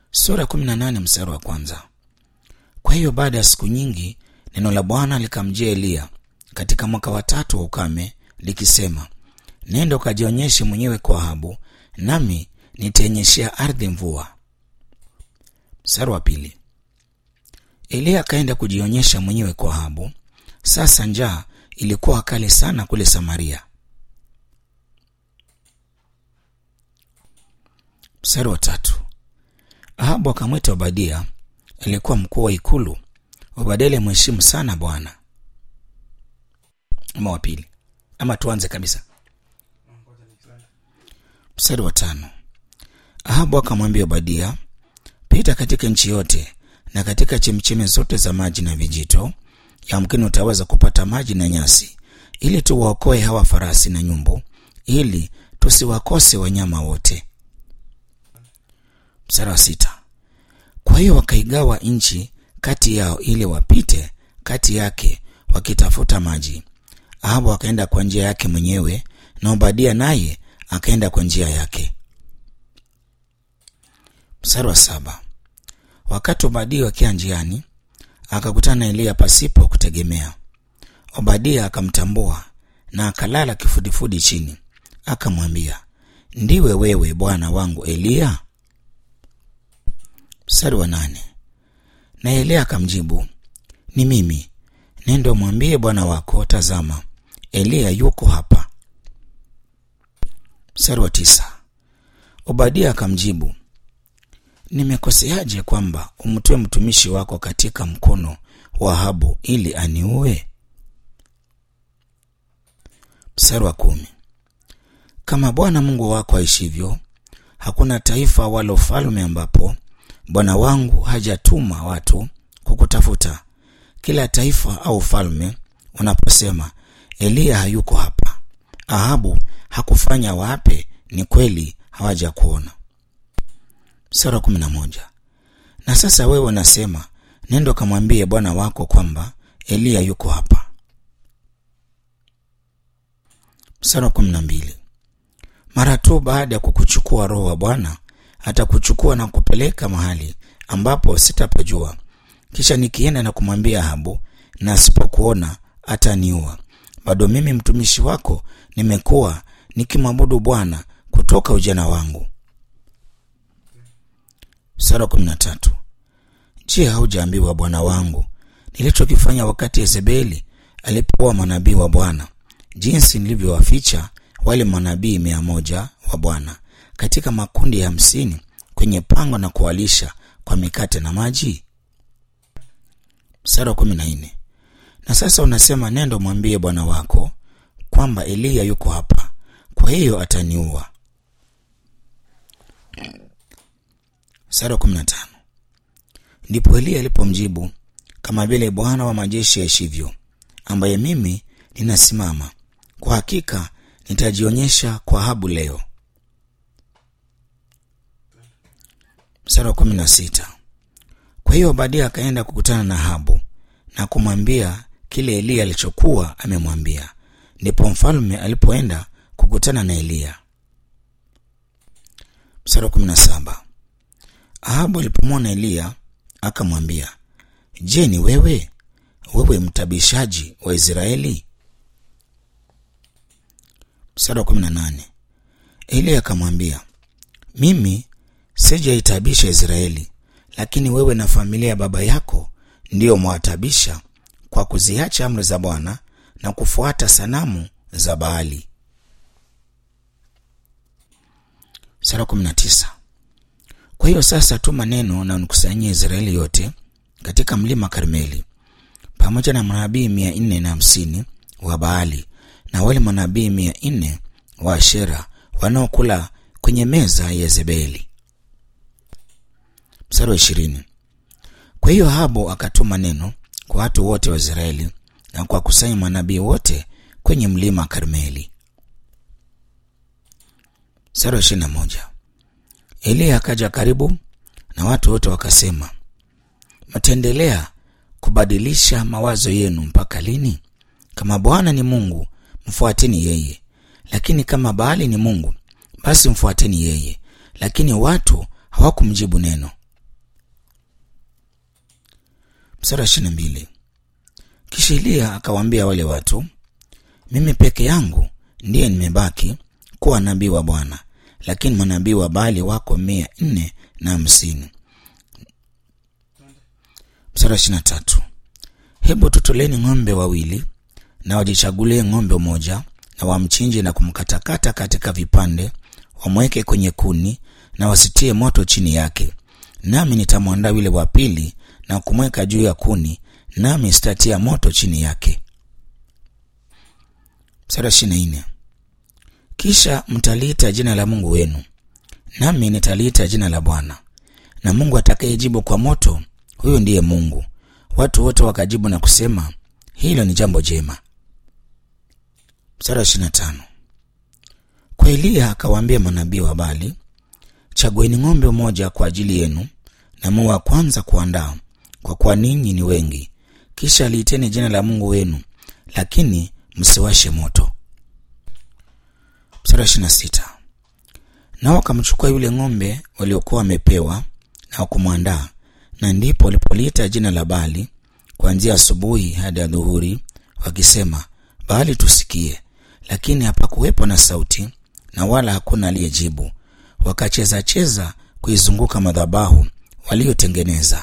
Sura 18 mstari wa kwanza. Kwa hiyo baada ya siku nyingi neno la Bwana likamjia Eliya katika mwaka wa 3 wa ukame likisema, nenda ukajionyeshe mwenyewe kwa Ahabu, nami nitainyeshea ardhi mvua. Mstari wa pili. Eliya akaenda kujionyesha mwenyewe kwa Ahabu. Sasa njaa ilikuwa kali sana kule Samaria. Mstari wa 3. Ahabu akamwita Obadia, alikuwa mkuu wa ikulu. Obadia alimheshimu sana Bwana. Ama wa pili. Ama tuanze kabisa. Mstari wa 5. Ahabu akamwambia Obadia, pita katika nchi yote na katika chemchemi zote za maji na vijito, yamkini utaweza kupata maji na nyasi, ili tuwaokoe hawa farasi na nyumbu, ili tusiwakose wanyama wote. Mstari wa 6. Kwa hiyo wakaigawa nchi kati yao ili wapite kati yake wakitafuta maji. Ahabu akaenda kwa njia yake mwenyewe na Obadia naye akaenda kwa njia yake. Mstari wa 7. Wakati Obadia akiwa njiani akakutana na Eliya pasipo kutegemea. Obadia akamtambua na akalala kifudifudi chini. Akamwambia, ndiwe wewe bwana wangu Eliya? Mstari wa 8. Na Eliya akamjibu, ni mimi. Nenda mwambie bwana wako, tazama, Eliya yuko hapa. Mstari wa 9. Obadia akamjibu, nimekoseaje kwamba umtoe mtumishi wako katika mkono wa Ahabu ili aniue? Mstari wa 10. Kama Bwana Mungu wako aishivyo, hakuna taifa wala ufalme ambapo bwana wangu hajatuma watu kukutafuta. Kila taifa au ufalme unaposema Eliya hayuko hapa, Ahabu hakufanya wape, ni kweli hawaja kuona. Mstari wa 11. Na sasa wewe unasema, nenda kamwambie bwana wako kwamba Eliya yuko hapa. Mstari wa 12. Mara tu baada ya kukuchukua Roho wa Bwana atakuchukua na kupeleka mahali ambapo sitapajua. Kisha nikienda na kumwambia Ahabu, na asipokuona ataniua. Bado mimi mtumishi wako nimekuwa nikimwabudu Bwana kutoka ujana wangu. Mstari wa 13. Je, haujaambiwa bwana wangu nilichokifanya wakati Yezebeli alipoua manabii wa Bwana, jinsi nilivyowaficha wale manabii 100 wa Bwana katika makundi ya 50 kwenye pango na kuwalisha kwa mikate na maji? Mstari wa 14. Na sasa unasema, nenda mwambie bwana wako kwamba Eliya yuko hapa, kwa hiyo ataniua. Mstari wa 15. Ndipo Eliya alipomjibu, kama vile Bwana wa majeshi aishivyo, ambaye mimi ninasimama, kwa hakika nitajionyesha kwa Ahabu leo. Mstari wa 16. Kwa hiyo Obadia akaenda kukutana na Ahabu na kumwambia kile Eliya alichokuwa amemwambia. Ndipo mfalme alipoenda kukutana na Eliya. Mstari wa 17. Ahabu alipomwona Eliya akamwambia, je, ni wewe mtabishaji wa Israeli? Mstari wa 18. Eliya akamwambia, mimi sijaitabisha Israeli, lakini wewe na familia ya baba yako ndiyo mwatabisha kwa kuziacha amri za Bwana na kufuata sanamu za Baali. Mstari wa 19. Kwa hiyo sasa tuma neno na unikusanyie Israeli yote katika mlima Karmeli, pamoja na manabii 450 wa Baali na wale manabii 400 wa Ashera wanaokula kwenye meza ya Yezebeli. Mstari wa 20. Kwa hiyo Ahabu akatuma neno kwa watu wote wa Israeli na kwa kusanya manabii wote kwenye mlima Karmeli. Mstari wa 21. Eliya akaja karibu na watu wote wakasema, mtaendelea kubadilisha mawazo yenu mpaka lini? Kama Bwana ni Mungu, mfuateni yeye, lakini kama Baali ni Mungu, basi mfuateni yeye. Lakini watu hawakumjibu neno. Mstari 22. Kisha Eliya akawaambia wale watu, mimi peke yangu ndiye nimebaki kuwa nabii wa Bwana, lakini manabii wa Baali wako 450. Mstari 23. Hebu tutoleni ng'ombe wawili na wajichagulie ng'ombe mmoja na wamchinje na kumkatakata katika vipande, wamweke kwenye kuni na wasitie moto chini yake. Nami nitamwandaa yule wa pili na kumweka juu ya kuni, nami sitatia moto chini yake. Mstari 24. Kisha mtaliita jina la Mungu wenu, nami nitaliita jina la Bwana, na Mungu atakayejibu kwa moto, huyo ndiye Mungu. Watu wote wakajibu na kusema, hilo ni jambo jema. Mstari 25. Kwa Eliya akawaambia manabii wa Baali, chagueni ng'ombe mmoja kwa ajili yenu na muwe wa kwanza kuandaa, kwa kuwa ninyi ni wengi. Kisha liiteni jina la Mungu wenu, lakini msiwashe moto. Mstari 26. Nao wakamchukua yule ng'ombe waliokuwa wamepewa na kumwandaa, na ndipo walipoliita jina la Baali kuanzia asubuhi hadi adhuhuri, wakisema, Baali tusikie. Lakini hapakuwepo na sauti, na wala hakuna aliyejibu. Wakacheza cheza kuizunguka madhabahu waliotengeneza.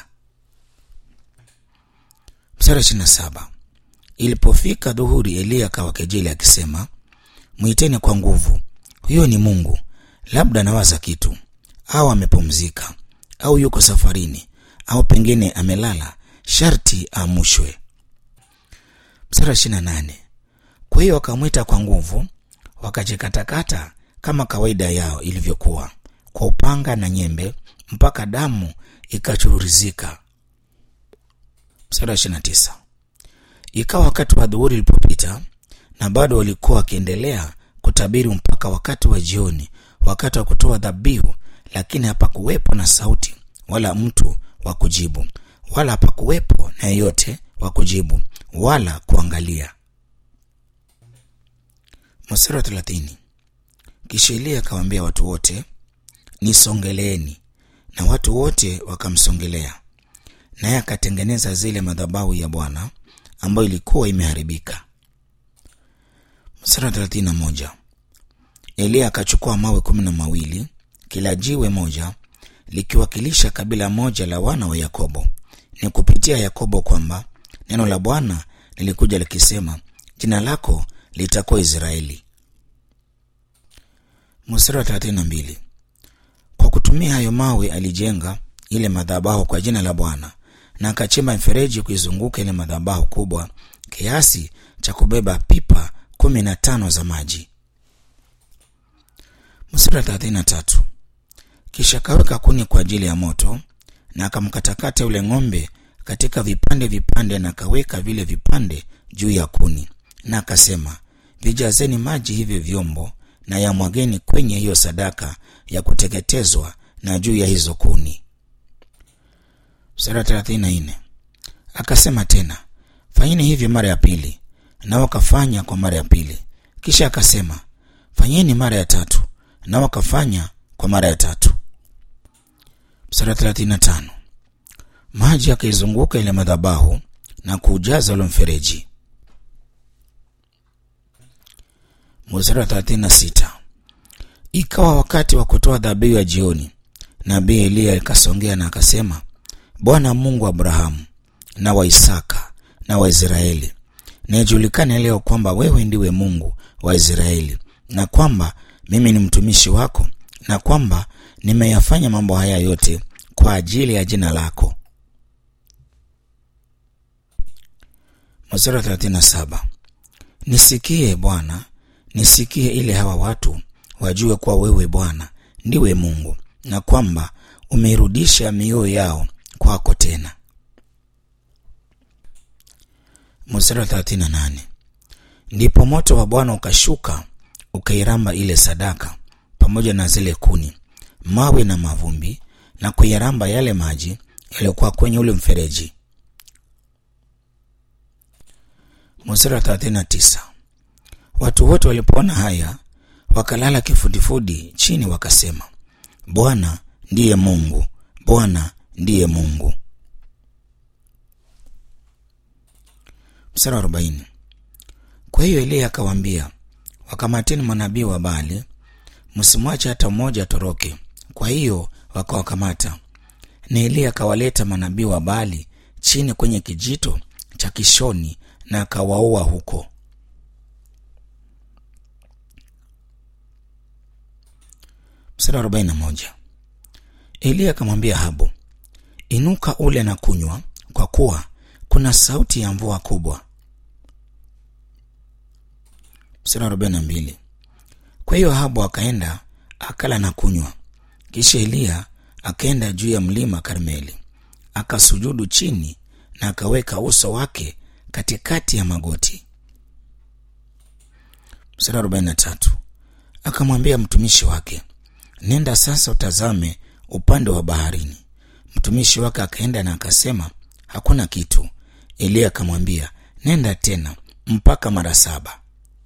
Mstari 27. Ilipofika dhuhuri, Eliya akawakejeli akisema, mwiteni kwa nguvu, huyo ni Mungu, labda anawaza kitu, au amepumzika, au yuko safarini, au pengine amelala, sharti amushwe. Mstari 28. Kwa hiyo wakamwita kwa nguvu, wakajikatakata kama kawaida yao ilivyokuwa, kwa upanga na nyembe, mpaka damu ikachururizika. Mstari 29. Ikawa wakati wa dhuhuri ulipopita, na bado walikuwa wakiendelea kutabiri mpaka wakati wa jioni, wakati wa kutoa dhabihu, lakini hapakuwepo na sauti wala mtu wa kujibu, wala hapakuwepo na yeyote wa kujibu wala kuangalia. Mstari 30. Kisha Eliya akawaambia watu wote, nisongeleeni, na watu wote wakamsongelea. Naye akatengeneza zile madhabahu ya Bwana ambayo ilikuwa imeharibika. Mstari 31. Eliya akachukua mawe 12, kila jiwe moja likiwakilisha kabila moja la wana wa Yakobo. Ni kupitia Yakobo kwamba neno la Bwana lilikuja likisema, jina lako litakuwa Israeli. Mstari 32. Kwa kutumia hayo mawe alijenga ile madhabahu kwa jina la Bwana, na akachimba mfereji kuizunguka ile madhabahu kubwa, kiasi cha kubeba pipa 15 za maji. Mstari 33. Kisha akaweka kuni kwa ajili ya moto, na akamkatakata yule ng'ombe katika vipande vipande, na akaweka vile vipande juu ya kuni, na akasema, vijazeni maji hivi vyombo, na yamwageni kwenye hiyo sadaka ya kuteketezwa na juu ya hizo kuni. Mstari 34. Akasema tena, fanyeni hivi mara ya pili, na wakafanya kwa mara ya pili. Kisha akasema, fanyeni mara ya tatu, na wakafanya kwa mara ya tatu. Mstari 35. Maji yakaizunguka ile madhabahu na kuujaza ule mfereji. Mstari 36. Ikawa wakati wa kutoa dhabihu ya jioni, nabii Eliya akasongea na akasema, Bwana Mungu wa Abrahamu na wa Isaka na wa Israeli, na ijulikane leo kwamba wewe ndiwe Mungu wa Israeli, na kwamba mimi ni mtumishi wako, na kwamba nimeyafanya mambo haya yote kwa ajili ya jina lako. Mstari 37. Nisikie Bwana, nisikie, ili hawa watu wajue kuwa wewe Bwana ndiwe Mungu, na kwamba umeirudisha mioyo yao kwako tena. Mstari 38. Ndipo moto wa Bwana ukashuka ukairamba ile sadaka pamoja na zile kuni, mawe na mavumbi, na kuiramba yale maji yaliyokuwa kwenye ule mfereji. Mstari 39. Watu wote walipoona haya wakalala kifudifudi chini, wakasema, Bwana ndiye Mungu, Bwana ndiye Mungu. Mstari wa 40. Kwa hiyo Eliya akawaambia, wakamateni manabii wa Baali, msimwache hata mmoja atoroke. Kwa hiyo wakawakamata, na Eliya akawaleta manabii wa Baali chini kwenye kijito cha Kishoni na akawaua huko. Mstari wa 41. Eliya akamwambia Ahabu, inuka ule na kunywa, kwa kuwa kuna sauti ya mvua kubwa. Mstari wa 42. Kwa hiyo Ahabu akaenda akala na kunywa. Kisha Eliya akaenda juu ya mlima Karmeli, akasujudu chini na akaweka uso wake katikati ya magoti. Mstari wa 43. Akamwambia mtumishi wake, nenda sasa utazame upande wa baharini. Mtumishi wake akaenda na akasema, hakuna kitu. Eliya akamwambia, nenda tena mpaka mara 7.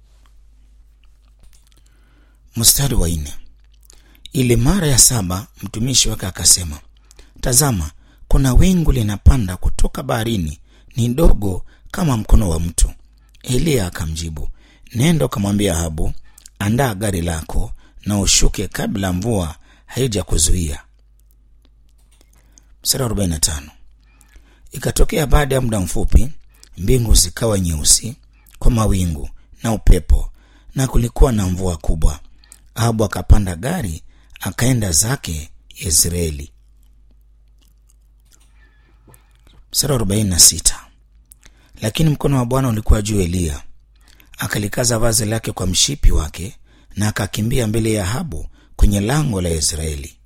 Mstari wa 4. Ile mara ya 7 mtumishi wake akasema, tazama, kuna wingu linapanda kutoka baharini, ni dogo kama mkono wa mtu. Eliya akamjibu, nenda ukamwambia Ahabu, andaa gari lako na ushuke kabla mvua haija kuzuia. Mstari wa 45. Ikatokea baada ya muda mfupi, mbingu zikawa nyeusi kwa mawingu na upepo, na kulikuwa na mvua kubwa. Ahabu akapanda gari akaenda zake Yezreeli. Mstari wa 46. Lakini mkono wa Bwana ulikuwa juu Eliya, akalikaza vazi lake kwa mshipi wake na akakimbia mbele ya Ahabu kwenye lango la Yezreeli.